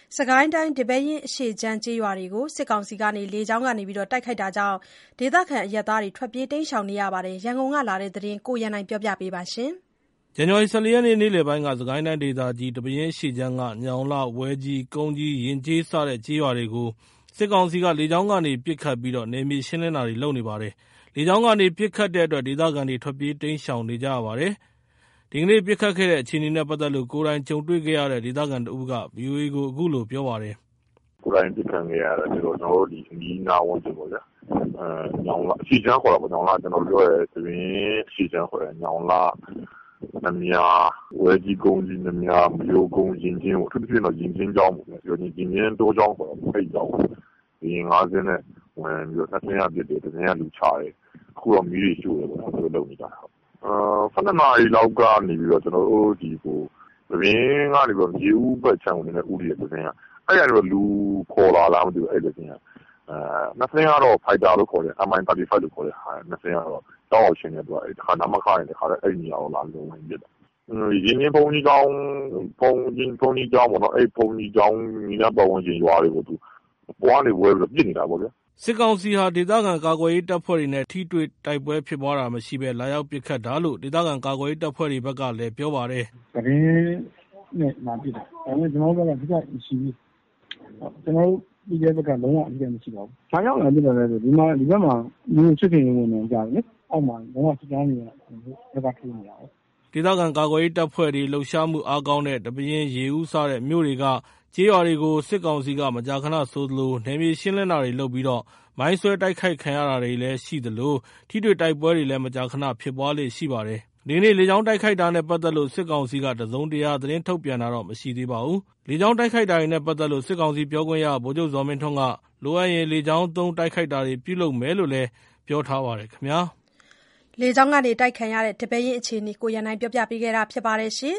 စကိုင်းတိုင်းဒီပဲယင်းအရှေ့ခြမ်းကျေးရွာတွေကိုစစ်ကောင်စီကလေကြောင်းကနေတိုက်ခိုက်တာကြောင့်ဒေသခံအရပ်သားတွေထွက်ပြေးတိမ်းရှောင်နေရပါတယ်။ရန်ကုန်ကလာတဲ့သတင်းကိုရန်နိုင်ပြောပြပေးပါမယ်။ဇန်နဝါရီ 14 ရက်နေ့ နေ့လယ်ပိုင်းက စစ်ကိုင်းတိုင်းဒေသကြီး ဒီပဲယင်းအရှေ့ခြမ်းက ညောင်လှ၊ ဝဲကြီး၊ ကုန်းကြီး၊ ယဉ်ကျေး စတဲ့ကျေးရွာတွေကို စစ်ကောင်စီက လေကြောင်းကနေ ပစ်ခတ်ပြီး နယ်မြေရှင်းလင်းတာတွေလုပ်နေပါတယ်။ လေကြောင်းကနေ ပစ်ခတ်တဲ့အတွက် ဒေသခံတွေ ထွက်ပြေးတိမ်းရှောင်နေကြရပါတယ်။ ဒီကနေ့ ပစ်ခတ်ခဲ့တဲ့အခြေအနေနဲ့ပတ်သက်လို့ ကိုယ်တိုင်ကြုံတွေ့ခဲ့ရတဲ့ ဒေသခံတဦးက ဗွီအိုအေကို အခုလိုပြောပါတယ်။ "ကိုယ်တိုင်ပစ်ခံခဲ့ရတာကျတော့ ကျွန်တော်တို့ဒီအနီးနားဝန်းကျင်ပေါ့ဗျာ။ညောင်လှအရှေ့ခြမ်းခေါ်တာပေါ့။ညောင်လှကျွန်တော်ပြောရဲဒီပဲယင်းအရှေ့ခြမ်းခေါ်တယ်။ညောင်လှ၊နများ၊ဝဲကြီးကုန်းကြီး၊နများ၊မရိုးကုန်း၊ယဉ်ကျေးပေါ့။အထူးသဖြင့်တော့ယဉ်ကျေးကျောင်းပေါ့ဗျာ။ယဉ်ကျေးတောကျောင်းခေါ်တာပေါ့။အဲ့ကျောင်းကိုလေယာဉ် 5 စင်းနဲ့ဝင်ပြီးတော့ 2 စင်းကပစ်တယ်။1 စင်းကလူချတယ်။အခုတော့မီးတွေရှို့တယ်ပေါ့။သူတို့လုပ်နေကြတာ။ 12 နာရီလောက်ကနေပြီးတော့ကျွန်တော်တို့ဒီဒီပဲယင်းကနေပြီးတော့ရေဦးဘက်ခြမ်းကိုနည်းနည်းဦးတယ်။1 စင်းကအဲ့ကနေတော့လူခေါ်လာလားမသိဘူး။အဲ့1 စင်းက2 စင်းကတော့ဖိုက်တာလို့ခေါ်တယ်။ Mi35 လို့ခေါ်တဲ့ဟာ။2 စင်းကတော့ကျောင်းကိုရှင်းတယ်သူက။တခါနမခကနေတခါတည်းအဲ့နေရာကိုလာပြီးတော့ဝင်ပစ်တာ။ယဉ်ကျေးဘုန်းကြီးကျောင်းပေါ့နော်။အဲ့ဘုန်းကြီးကျောင်းအနီးနားပတ်ဝန်းကျင်ရွာတွေကိုသူအပေါ်ကနေဝဲပြီးတော့ပစ်နေတာပေါ့ဗျာ။ " စစ်ကောင်စီဟာ ဒေသခံကာကွယ်ရေးတပ်ဖွဲ့တွေနဲ့ ထိတွေ့တိုက်ပွဲဖြစ်ပွားတာမရှိဘဲ လာရောက်ပစ်ခတ်တာလို့ ဒေသခံကာကွယ်ရေးတပ်ဖွဲ့တွေဘက်ကလည်းပြောပါတယ်။ "သတင်းနဲ့လာပစ်တာ။ဒါပေမယ့်ကျွန်တော်တို့ဘက်ကထိခိုက်မရှိဘူး။ကျွန်တော်တို့ပြည်တဲ့ဘက်ကလုံးဝအထိခိုက်မရှိပါဘူး။ဘာကြောင့်လာပစ်တာလဲဆိုဒီဘက်မှာမျိုးစစ်ခင်ရေးဝင်နေကြတယ်လေ။အောက်မှာလုံးဝစစ်ကြောင်းတွေကဘက်ကထိုးနေတာကို။ဒေသခံကာကွယ်ရေးတပ်ဖွဲ့တွေလှုပ်ရှားမှုအားကောင်းတဲ့ ဒီပဲယင်း၊ ရေဦး စတဲ့မြို့တွေက ကျေးရွာတွေကို စစ်ကောင်စီက မကြာခဏဆိုသလို နယ်မြေရှင်းလင်းတာတွေလုပ်ပြီး မိုင်းဆွဲတိုက်ခိုက်ခံရတာတွေလည်းရှိသလို ထိတွေ့တိုက်ပွဲတွေလည်း မကြာခဏဖြစ်ပွားလေ့ရှိပါတယ်။ ဒီကနေ့ လေကြောင်းတိုက်ခိုက်တာနဲ့ပတ်သက်လို့ စစ်ကောင်စီက တစုံတရာသတင်းထုတ်ပြန်တာတော့မရှိသေးပါဘူး။ လေကြောင်းတိုက်ခိုက်တာတွေနဲ့ပတ်သက်လို့ စစ်ကောင်စီပြောခွင့်ရ ဗိုလ်ချုပ်ဇော်မင်းထွန်းက လိုအပ်ရင် လေကြောင်းသုံးတိုက်ခိုက်တာတွေပြုလုပ်မယ်လို့ ပြောထားပါတယ်ခင်ဗျာ။လေကြောင်းတိုက်ခံရတဲ့ဒီပဲယင်းအခြေအနေကိုရန်နိုင်ပြောပြပေးခဲ့တာဖြစ်ပါတယ်